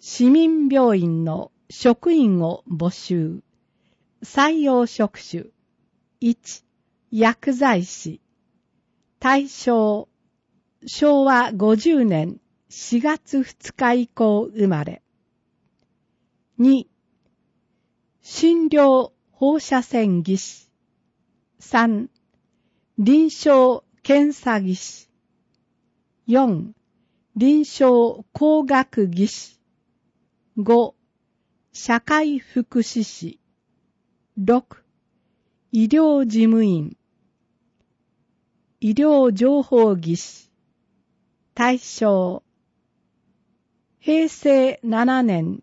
市民病院の職員を募集。採用職種。1、薬剤師。対象、昭和50年4月2日以降生まれ。2、診療放射線技師。3、臨床検査技師。4、臨床工学技師。5、社会福祉士。6、医療事務員。医療情報技師。対象、平成7年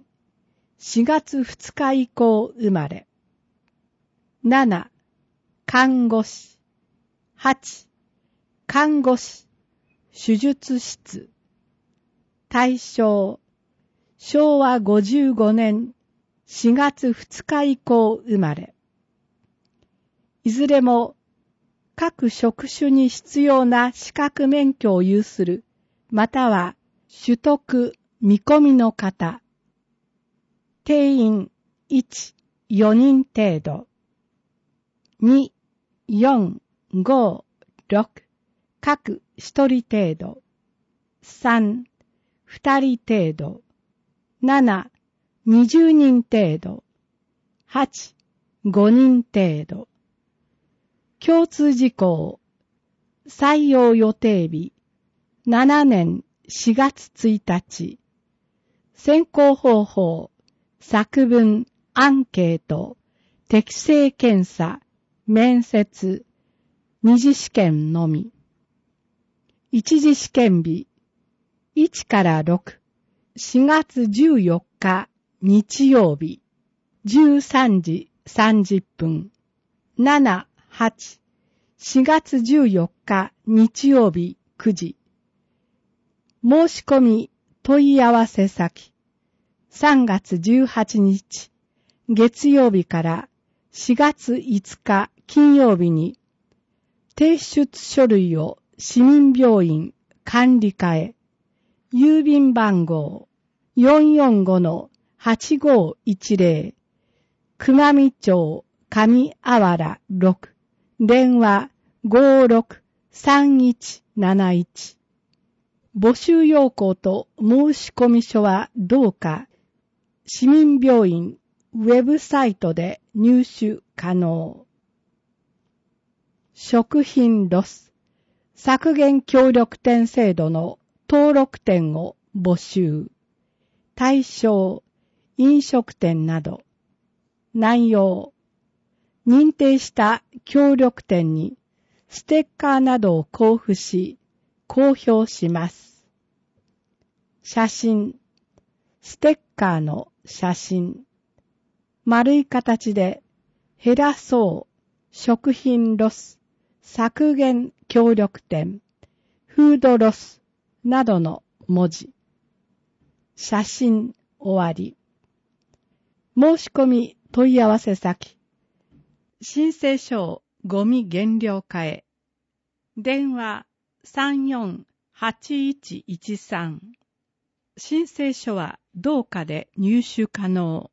4月2日以降生まれ。7、看護師。8、看護師、手術室。対象、昭和55年4月2日以降生まれ。いずれも各職種に必要な資格免許を有する、または取得見込みの方。定員1、4人程度。2、4、5、6、各1人程度。3、2人程度。7、20人程度。8、5人程度。共通事項。採用予定日。7年4月1日。選考方法。作文、アンケート、適性検査、面接、二次試験のみ。一次試験日。1から6。4月14日日曜日。13時30分。7、8。4月14日日曜日9時。申し込み問い合わせ先。3月18日月曜日から4月5日金曜日に提出書類を市民病院管理課へ。郵便番号 445-8510 熊見町上あわら6。電話 563171。募集要項と申込書はどうか市民病院ウェブサイトで入手可能。食品ロス削減協力店制度の登録店を募集。対象、飲食店など。内容、認定した協力店にステッカーなどを交付し、公表します。写真、ステッカーの写真。丸い形で減らそう食品ロス削減協力店フードロスなどの文字。写真終わり。申し込み問い合わせ先。申請書をゴミ減量課へ。電話348113。申請書は同課で入手可能。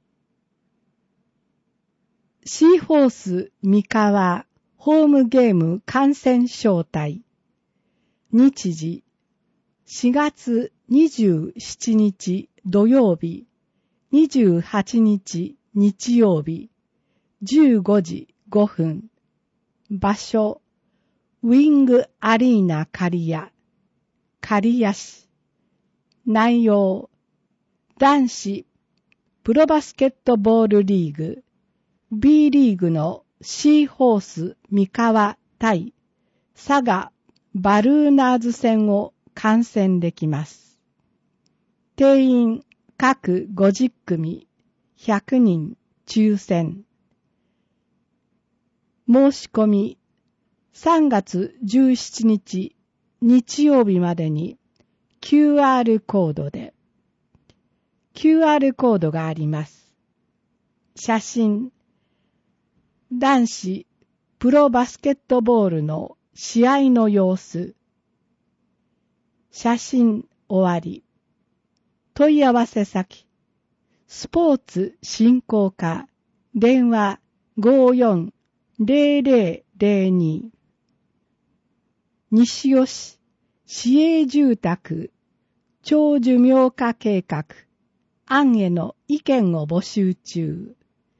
シーホース三河ホームゲーム観戦招待。日時4月27日土曜日、28日日曜日、15時5分。場所、ウィングアリーナ刈谷、刈谷市。内容、男子プロバスケットボールリーグ、B リーグのシーホース三河対佐賀バルーナーズ戦を観戦できます。定員各50組100人抽選。申し込み3月17日日曜日までにQR コードで。QR コードがあります。写真。男子プロバスケットボールの試合の様子。写真終わり。 問い合わせ先、スポーツ振興課、電話 54-0002。西尾市、市営住宅、長寿命化計画、案への意見を募集中。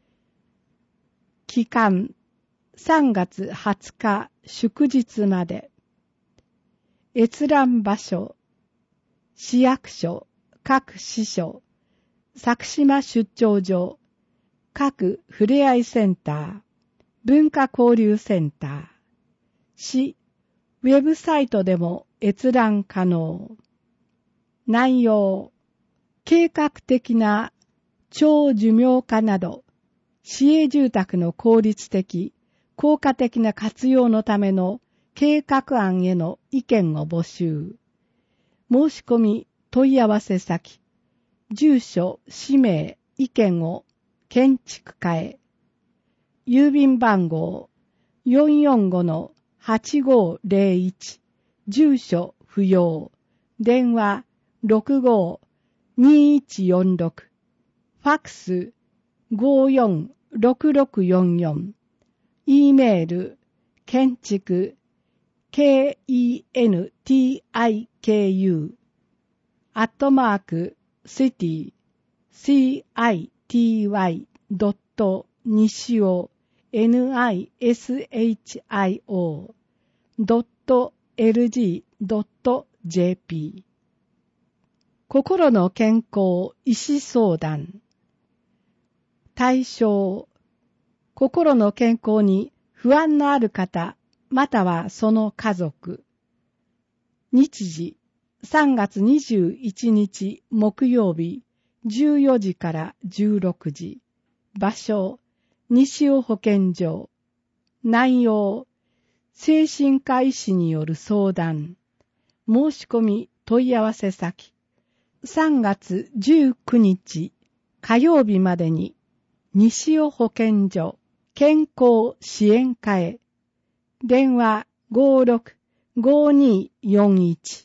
期間、3月20日祝日まで。閲覧場所、市役所、各支所、佐久島出張所、各ふれあいセンター、文化交流センター、市、ウェブサイトでも閲覧可能。内容、計画的な長寿命化など、市営住宅の効率的、効果的な活用のための計画案への意見を募集。申し込み、問い合わせ先、住所、氏名、意見を建築課へ。郵便番号 445-8501、住所不要、電話65-2146、ファックス546644、E メール、建築、KENTIKU、@city、city.nisio、nisio.lg.jp。 心の健康医師相談。対象、心の健康に不安のある方、またはその家族。日時、3月21日木曜日、14時から16時。場所、西尾保健所。内容、精神科医師による相談。申し込み問い合わせ先、3月19日火曜日までに、西尾保健所健康支援課へ。電話 56-5241。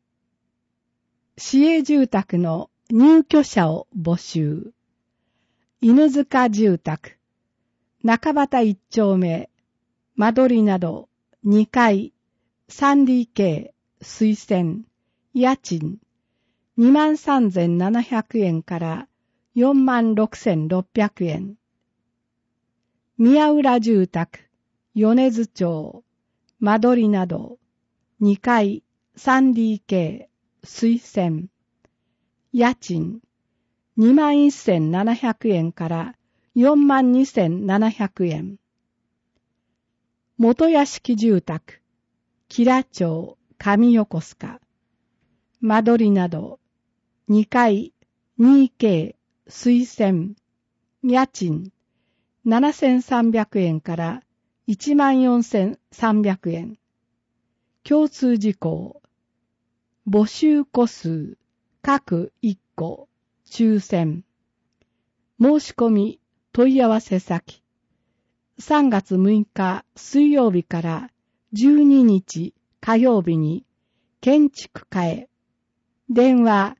市営住宅の入居者を募集。犬塚住宅、中畑一丁目、間取りなど2階 3DK 推薦、家賃23,700円から46,600円。宮浦住宅、米津町、間取りなど2階 3DK 推薦、家賃21,700円から42,700円。元屋敷住宅、吉良町、上横須賀、間取りなど2階 2K 推薦、家賃7,300円から14,300円。共通事項、募集個数各1個抽選。申し込み問い合わせ先、3月6日水曜日から12日火曜日に建築課へ。電話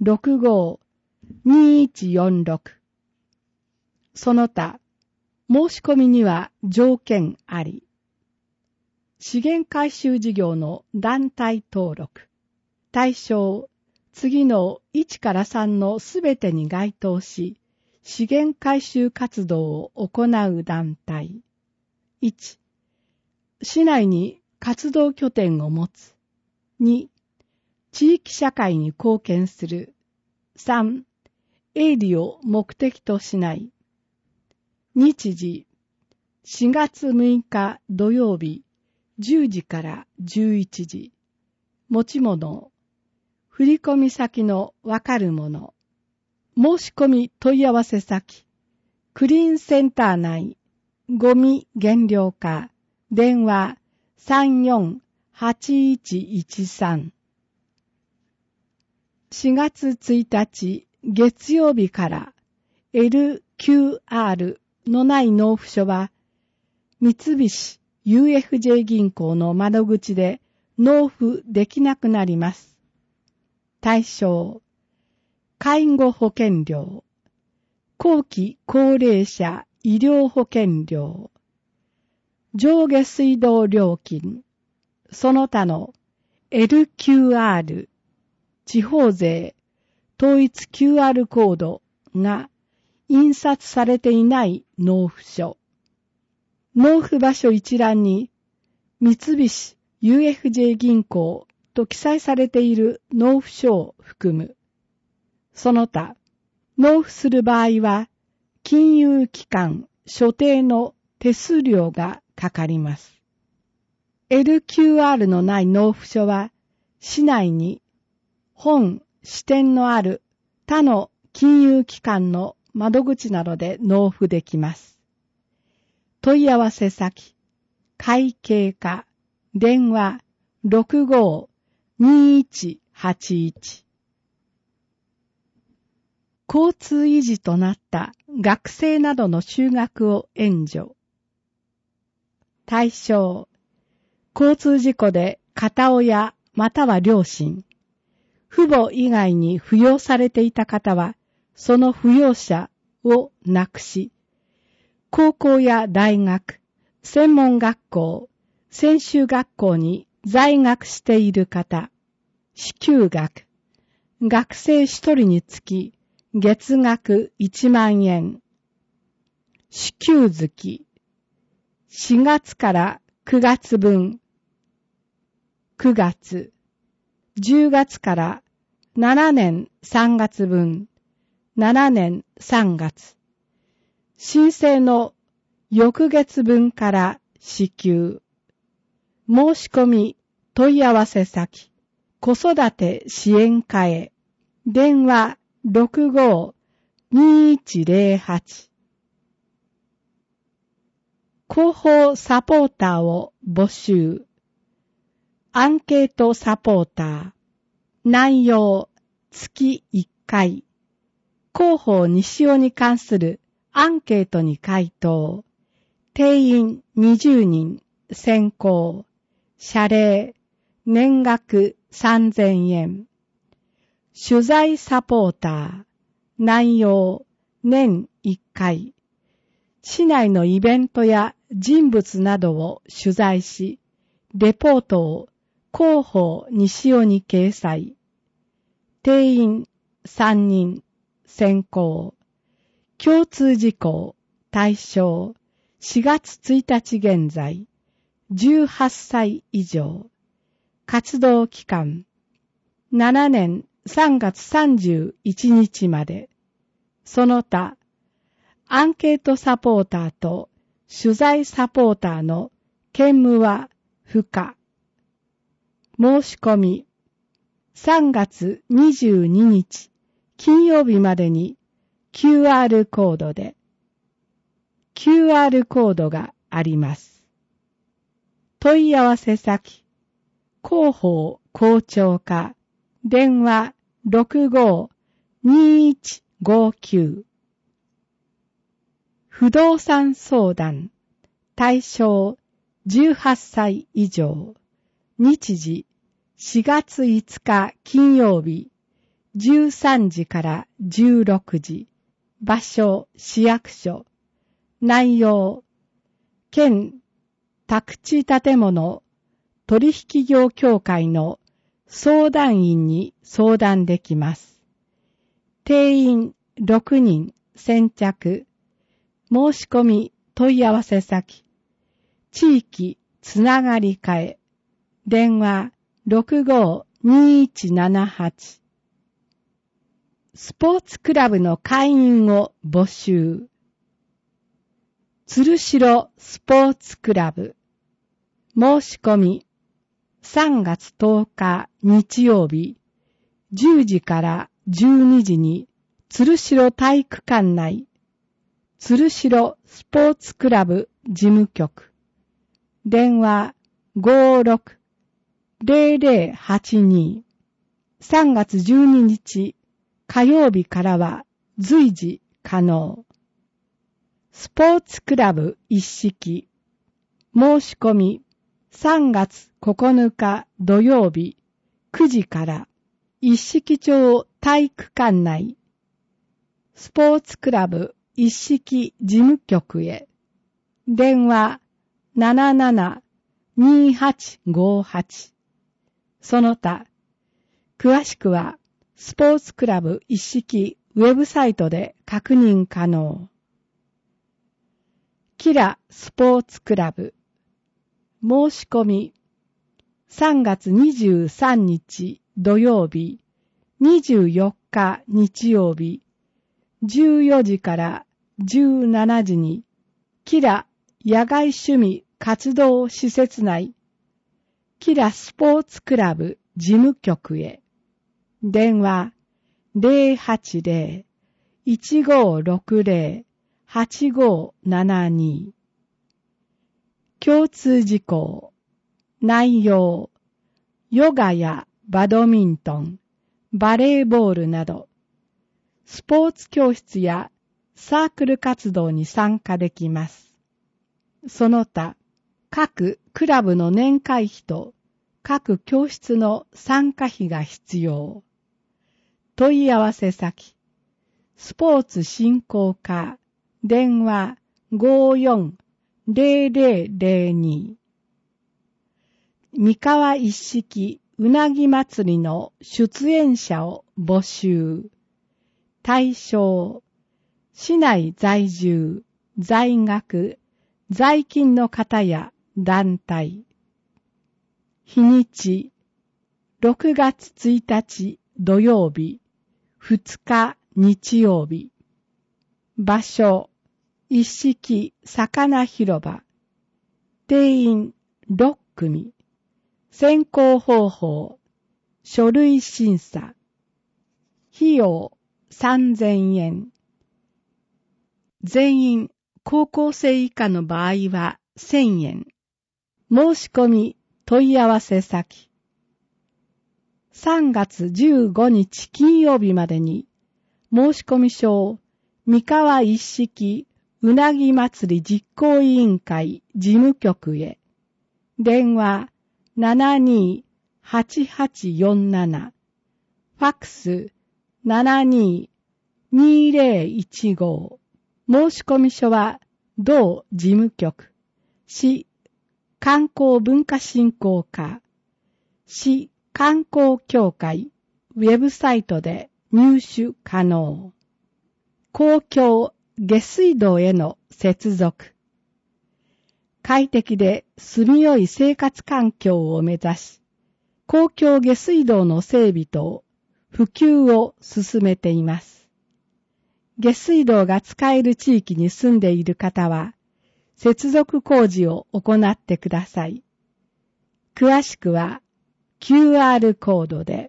65-2146。その他、申し込みには条件あり。資源回収事業の団体登録。対象、次の1から3のすべてに該当し、資源回収活動を行う団体。1、市内に活動拠点を持つ。2、地域社会に貢献する。3、営利を目的としない。日時、4月6日土曜日、10時から11時。持ち物、振込先のわかるもの。申し込み問い合わせ先、クリーンセンター内、ゴミ減量課、電話34-8113。4月1日月曜日から LQR のない納付書は、三菱 UFJ 銀行の窓口で納付できなくなります。対象、 介護保険料、後期高齢者医療保険料、上下水道料金、その他の LQR、地方税、統一 QR コードが印刷されていない納付書。納付場所一覧に三菱 UFJ 銀行と記載されている納付書を含む。その他、納付する場合は、金融機関所定の手数料がかかります。LQR のない納付書は、市内に本支店のある他の金融機関の窓口などで納付できます。問い合わせ先、会計課、電話 65-2181。交通維持となった学生などの就学を援助。対象、交通事故で片親または両親、父母以外に扶養されていた方は、その扶養者をなくし、高校や大学、専門学校、専修学校に在学している方、支給額、学生一人につき月額1万円、支給月、4月から9月分、9月、10月から7年3月分、7年3月、申請の翌月分から支給、申し込み問い合わせ先、子育て支援課へ、電話 65-2108。広報サポーターを募集。アンケートサポーター。内容、月1回。広報西尾に関するアンケートに回答。定員20人。選考。謝礼。年額3000円。取材サポーター。内容、年1回。市内のイベントや人物などを取材し、レポートを広報西尾に掲載。定員3人。選考。共通事項。対象。4月1日現在。18歳以上。活動期間。7年3月31日まで。その他、アンケートサポーターと取材サポーターの兼務は不可。申し込み、3月22日金曜日までに QR コードで、QR コードがあります。問い合わせ先、広報校長課、電話 65-2159。不動産相談、対象18歳以上、日時4月5日金曜日、13時から16時、場所市役所、内容、県宅地建物取引業協会の相談員に相談できます。定員6人先着。申し込み問い合わせ先。地域つながり課へ。電話 65-2178。スポーツクラブの会員を募集。鶴代スポーツクラブ。申し込み。3月10日日曜日、10時から12時に鶴代体育館内、鶴代スポーツクラブ事務局。電話 56-0082。3月12日火曜日からは随時可能。スポーツクラブ一式。申し込み3月9日土曜日9時から一色町体育館内、スポーツクラブ一色事務局へ、電話77-2858。その他、詳しくは、スポーツクラブ一色ウェブサイトで確認可能。キラスポーツクラブ。申し込み。3月23日土曜日、24日日曜日、14時から17時に、キラ野外趣味活動施設内、キラスポーツクラブ事務局へ、電話080-1560-8572。共通事項、内容、ヨガやバドミントン、バレーボールなど、スポーツ教室やサークル活動に参加できます。その他、各クラブの年会費と各教室の参加費が必要。問い合わせ先、スポーツ振興課、電話54-0002。三河一色うなぎ祭りの出演者を募集。対象、市内在住、在学、在勤の方や団体。日にち、6月1日土曜日、2日日曜日。場所、一色魚広場。定員6組。選考方法、書類審査。費用3000円。全員高校生以下の場合は1000円。申し込み問い合わせ先。3月15日金曜日までに申し込み書を三河一色うなぎ祭り実行委員会事務局へ。電話72-8847。ファックス72-2015。申し込み書は同事務局、市観光文化振興課、市観光協会ウェブサイトで入手可能。公共下水道への接続。快適で住みよい生活環境を目指し、公共下水道の整備と普及を進めています。下水道が使える地域に住んでいる方は、接続工事を行ってください。詳しくは QR コードで、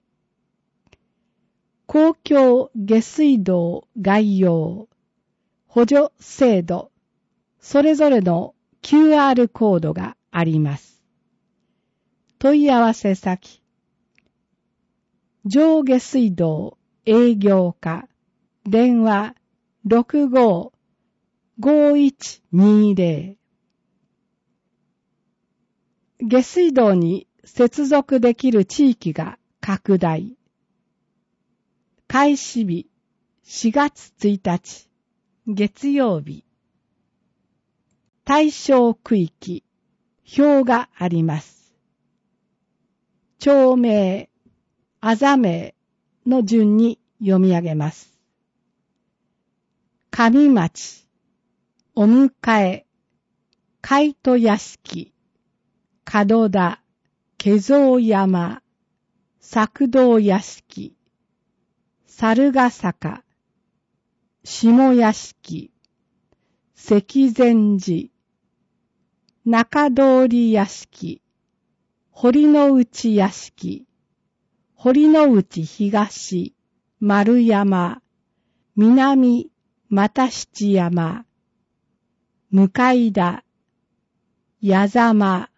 公共下水道概要、補助制度、それぞれの QR コードがあります。問い合わせ先、上下水道営業課、電話65-5120。下水道に接続できる地域が拡大。開始日4月1日月曜日。対象区域、表があります。町名、あざ名の順に読み上げます。上町、お迎え、海戸屋敷、門田、化造山、作道屋敷、猿ヶ坂、下屋敷、石前寺、中通り屋敷、堀之内屋敷、堀之内東、丸山、南、又七山、向田、矢様、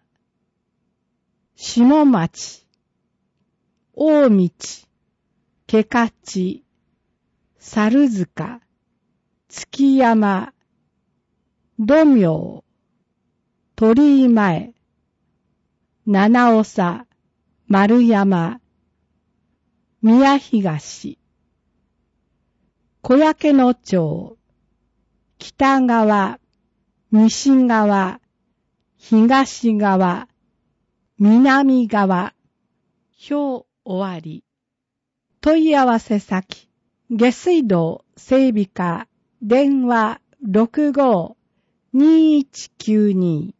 下町、大道、毛勝、猿塚、月山、土明、鳥居前、七長、丸山、 宮東、小焼野町、北側、西側、東側、南側、表終わり。問い合わせ先、下水道整備課、電話65-2192。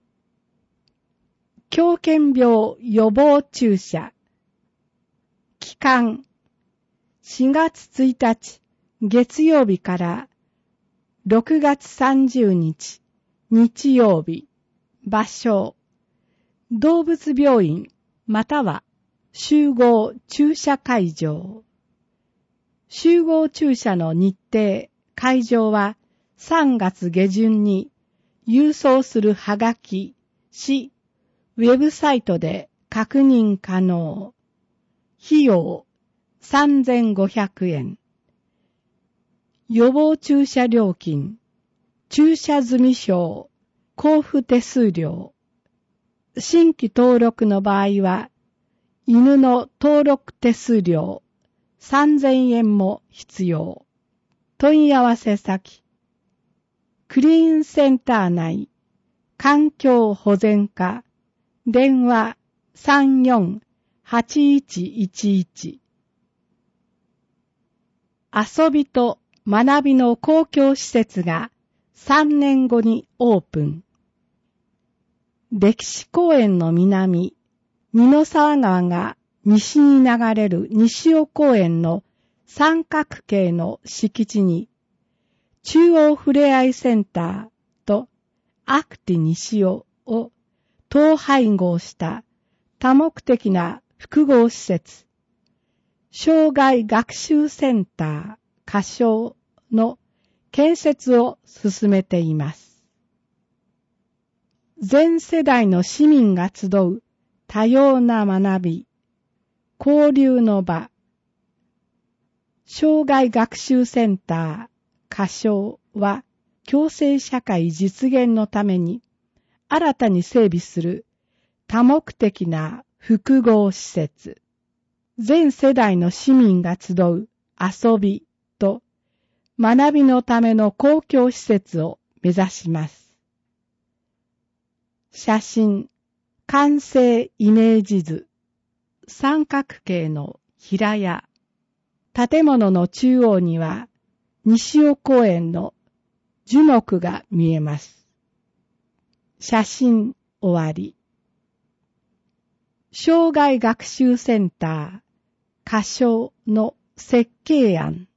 狂犬病予防注射。期間、4月1日月曜日から6月30日日曜日。場所、動物病院または集合注射会場。集合注射の日程、会場は3月下旬に郵送するはがき、市、ウェブサイトで確認可能。費用3500円。予防注射料金、注射済証、交付手数料。新規登録の場合は、犬の登録手数料3000円も必要。問い合わせ先、クリーンセンター内、環境保全課、電話34-8111。遊びと学びの公共施設が3年後にオープン。歴史公園の南、二の沢川が西に流れる西尾公園の三角形の敷地に、中央ふれあいセンターとアクティ西尾を統廃合した多目的な複合施設、障害学習センター仮称の建設を進めています。全世代の市民が集う多様な学び、交流の場、障害学習センター仮称は共生社会実現のために新たに整備する多目的な複合施設、全世代の市民が集う遊びと学びのための公共施設を目指します。写真、完成イメージ図、三角形の平屋、建物の中央には西尾公園の樹木が見えます。写真終わり。障害学習センター仮称の設計案。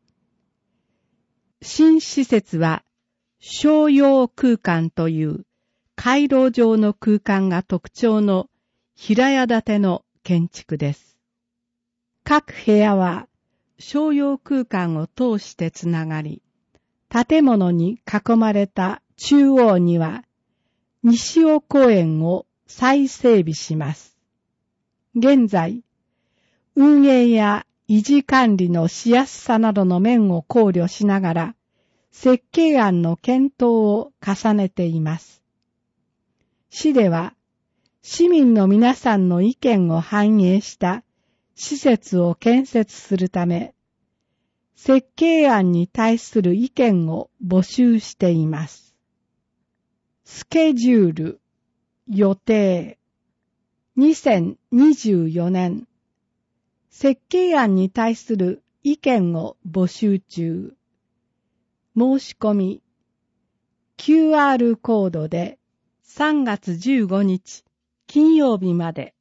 新施設は商用空間という回廊状の空間が特徴の平屋建ての建築です。各部屋は商用空間を通してつながり、建物に囲まれた中央には西尾公園を再整備します。現在、運営や維持管理のしやすさなどの面を考慮しながら、設計案の検討を重ねています。市では、市民の皆さんの意見を反映した施設を建設するため、設計案に対する意見を募集しています。スケジュール、予定、2024年、設計案に対する意見を募集中。申し込み、QR コードで3月15日金曜日まで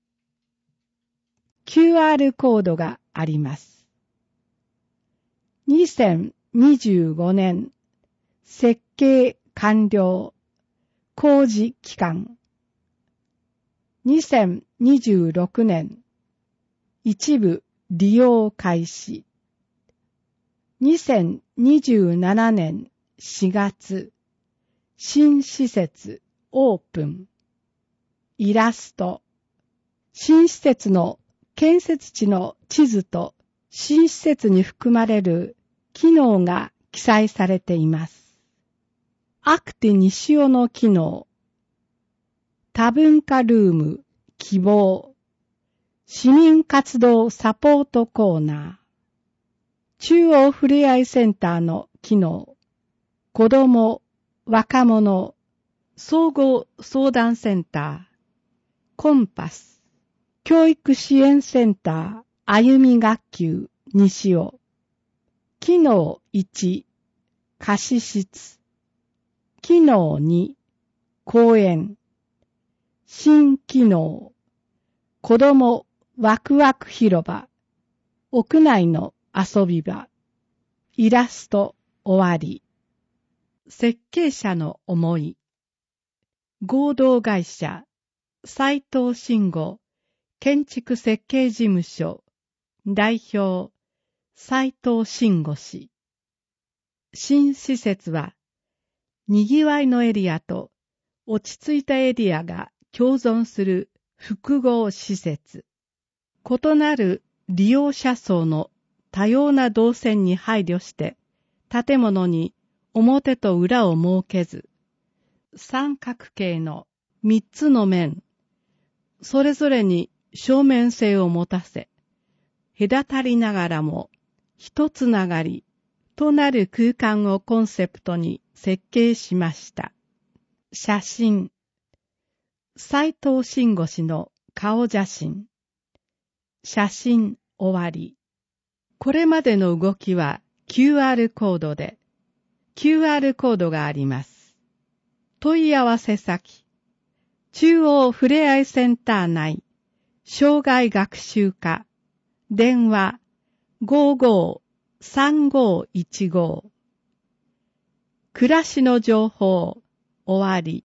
QR コードがあります。2025年設計完了工事期間2026年一部利用開始2027年4月新施設オープンイラスト新施設の建設地の地図と新施設に含まれる機能が記載されています。アクティ西尾の機能多文化ルーム希望市民活動サポートコーナー。中央ふれあいセンターの機能。子ども、若者、総合相談センター。コンパス。教育支援センター。歩み学級西尾。機能1、貸し室。機能2、公園。新機能。子どもワクワク広場。屋内の遊び場。イラスト終わり。設計者の思い。合同会社斉藤慎吾建築設計事務所代表斉藤慎吾氏。新施設はにぎわいのエリアと落ち着いたエリアが共存する複合施設。異なる利用者層の多様な動線に配慮して建物に表と裏を設けず、三角形の3つの面、それぞれに正面性を持たせ、隔たりながらも一つながりとなる空間をコンセプトに設計しました。写真。斉藤慎吾氏の顔写真。写真終わり。これまでの動きは QR コードで、QR コードがあります。問い合わせ先。中央ふれあいセンター内、障害学習課、電話553515。暮らしの情報、終わり。